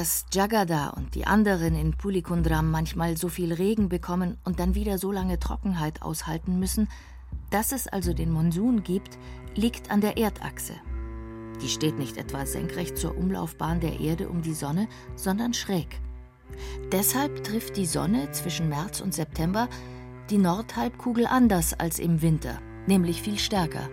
Dass Jagada und die anderen in Pulikundram manchmal so viel Regen bekommen und dann wieder so lange Trockenheit aushalten müssen, dass es also den Monsun gibt, liegt an der Erdachse. Die steht nicht etwa senkrecht zur Umlaufbahn der Erde um die Sonne, sondern schräg. Deshalb trifft die Sonne zwischen März und September die Nordhalbkugel anders als im Winter, nämlich viel stärker.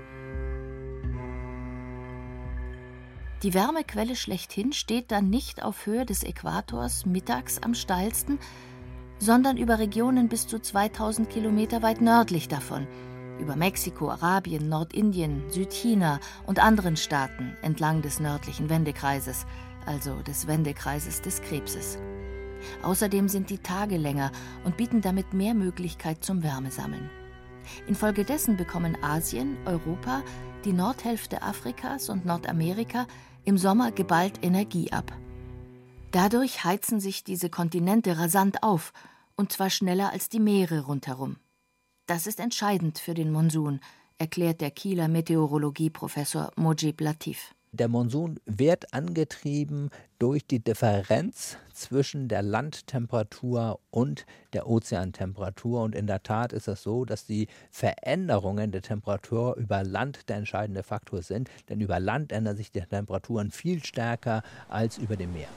Die Wärmequelle schlechthin steht dann nicht auf Höhe des Äquators mittags am steilsten, sondern über Regionen bis zu 2000 Kilometer weit nördlich davon, über Mexiko, Arabien, Nordindien, Südchina und anderen Staaten entlang des nördlichen Wendekreises, also des Wendekreises des Krebses. Außerdem sind die Tage länger und bieten damit mehr Möglichkeit zum Wärmesammeln. Infolgedessen bekommen Asien, Europa, die Nordhälfte Afrikas und Nordamerika im Sommer geballt Energie ab. Dadurch heizen sich diese Kontinente rasant auf, und zwar schneller als die Meere rundherum. Das ist entscheidend für den Monsun, erklärt der Kieler Meteorologieprofessor Mojib Latif. Der Monsun wird angetrieben durch die Differenz zwischen der Landtemperatur und der Ozeantemperatur. Und in der Tat ist es so, dass die Veränderungen der Temperatur über Land der entscheidende Faktor sind. Denn über Land ändern sich die Temperaturen viel stärker als über dem Meer.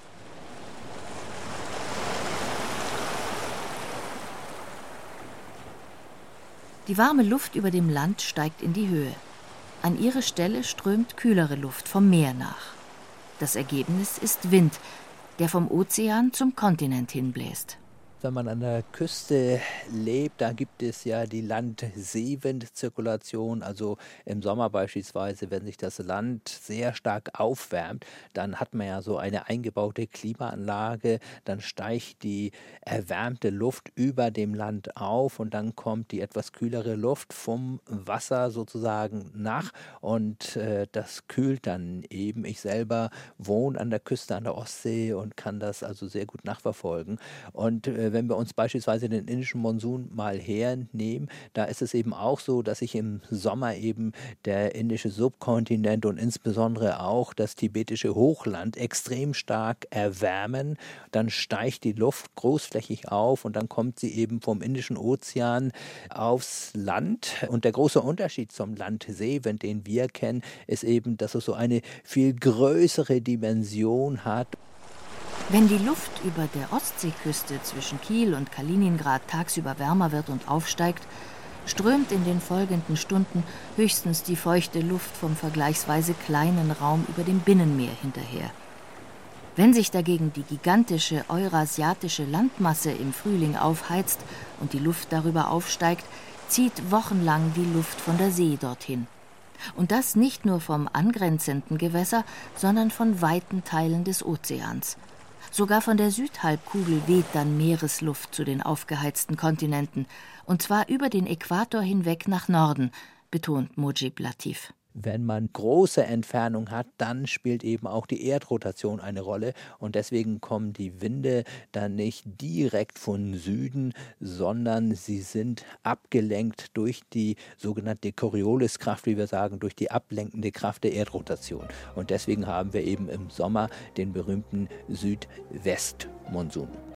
Die warme Luft über dem Land steigt in die Höhe. An ihre Stelle strömt kühlere Luft vom Meer nach. Das Ergebnis ist Wind, der vom Ozean zum Kontinent hinbläst. Wenn man an der Küste lebt, da gibt es ja die Land-Seewind-Zirkulation. Also im Sommer beispielsweise, wenn sich das Land sehr stark aufwärmt, dann hat man ja so eine eingebaute Klimaanlage. Dann steigt die erwärmte Luft über dem Land auf und dann kommt die etwas kühlere Luft vom Wasser sozusagen nach und das kühlt dann eben. Ich selber wohne an der Küste, an der Ostsee und kann das also sehr gut nachverfolgen. Und wenn wir uns beispielsweise den indischen Monsun mal hernehmen, da ist es eben auch so, dass sich im Sommer eben der indische Subkontinent und insbesondere auch das tibetische Hochland extrem stark erwärmen. Dann steigt die Luft großflächig auf und dann kommt sie eben vom Indischen Ozean aufs Land. Und der große Unterschied zum Landseewind, den wir kennen, ist eben, dass es so eine viel größere Dimension hat. Wenn die Luft über der Ostseeküste zwischen Kiel und Kaliningrad tagsüber wärmer wird und aufsteigt, strömt in den folgenden Stunden höchstens die feuchte Luft vom vergleichsweise kleinen Raum über dem Binnenmeer hinterher. Wenn sich dagegen die gigantische eurasiatische Landmasse im Frühling aufheizt und die Luft darüber aufsteigt, zieht wochenlang die Luft von der See dorthin. Und das nicht nur vom angrenzenden Gewässer, sondern von weiten Teilen des Ozeans. Sogar von der Südhalbkugel weht dann Meeresluft zu den aufgeheizten Kontinenten, und zwar über den Äquator hinweg nach Norden, betont Mojib Latif. Wenn man große Entfernung hat, dann spielt eben auch die Erdrotation eine Rolle und deswegen kommen die Winde dann nicht direkt von Süden, sondern sie sind abgelenkt durch die sogenannte Corioliskraft, wie wir sagen, durch die ablenkende Kraft der Erdrotation. Und deswegen haben wir eben im Sommer den berühmten Südwestmonsun.